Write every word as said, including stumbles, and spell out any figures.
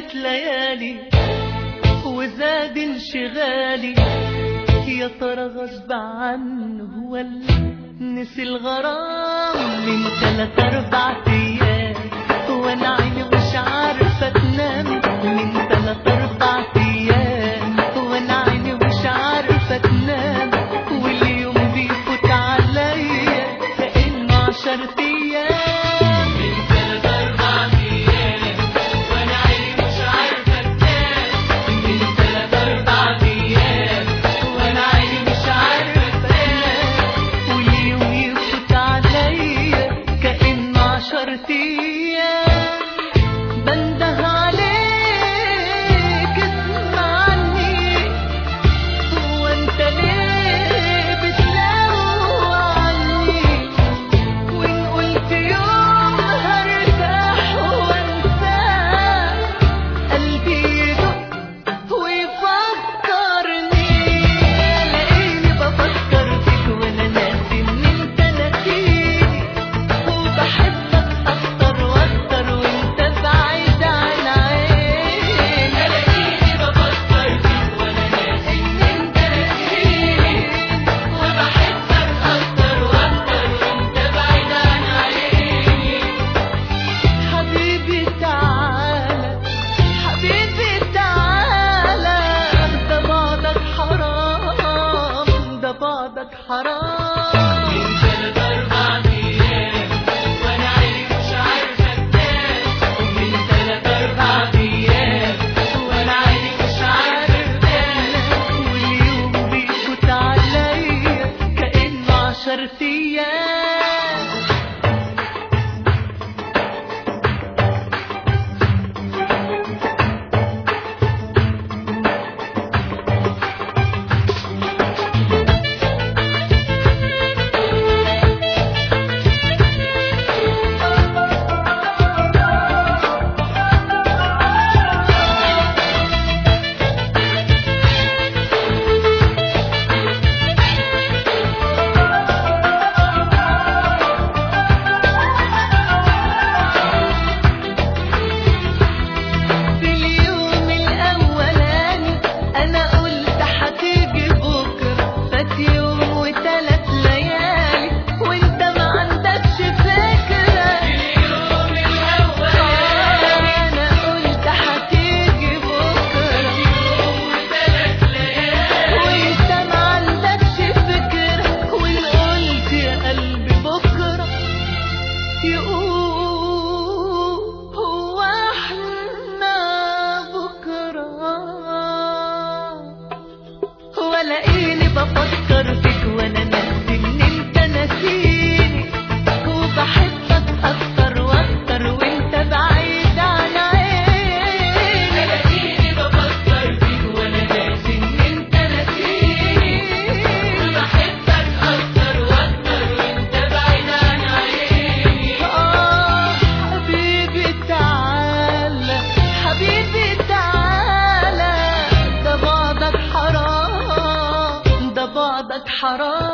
ليالي وزاد انشغالي، يا ترى غصب عنه ولا نسي الغرام من تلات اربع ايام، وانا عيني مش عارفه تنام من تلات اربع ايام، وانا عيني مش عارفه تنام، واليوم بيفوت عليا كأنه عشر ايام من تلات اربع ايام، وانا عيني مش عارفه تنام من تلات اربع ايام، وانا عيني مش عارفه تنام، واليوم يفوت عليا كأنه عشر ايام. بنده عليك اسمعني، هو انت ليه بتلوع عني؟ وان قلت يوم هرتاح وانساك قلبي يدق ويفكرني، الاقيني بفكر فيك وانا ناسي ان انت ناسيني، وبحبك اكتر واكتر وانت بعيد عن عيني، الاقيني بفكر فيك وانا ناسي ان انت ناسيني، وبحبك اكتر واكتر وانت بعيد عن عيني. حبيبي تعالى حبيبي تعالى، ده بعدك حرام ده بعدك حرام من تلات اربع ايام، وانا عيني مش عارفه تنام من تلات اربع ايام، وانا عيني مش عارفه تنام، واليوم بيفوت عليا كأنه عشر ايام. في اليوم الأولاني أنا قلت هتيجي بكرة، فات يوم وتلات ليالي وأنت ما عندكش فكرة. في اليوم الأولاني أنا قلت هتيجي بكرة، يوم وتلات ليالي وأنت ما عندكش فكرة، وإن قلت يا قلبي بكرة يقول هو احنا بكرة، ولاقيني بفكر فيك وانا ناسي ان انت ناسيني، وبحبك اكتر واكتر وانت بعيد عن عيني، الاقيني بفكر فيك وانا ناسي ان انت ناسيني، وبحبك اكتر واكتر وانت بعيد عن عيني. اه حبيبي تعالى حبيبي تعالى، ده بعدك حرام ده بعدك حرام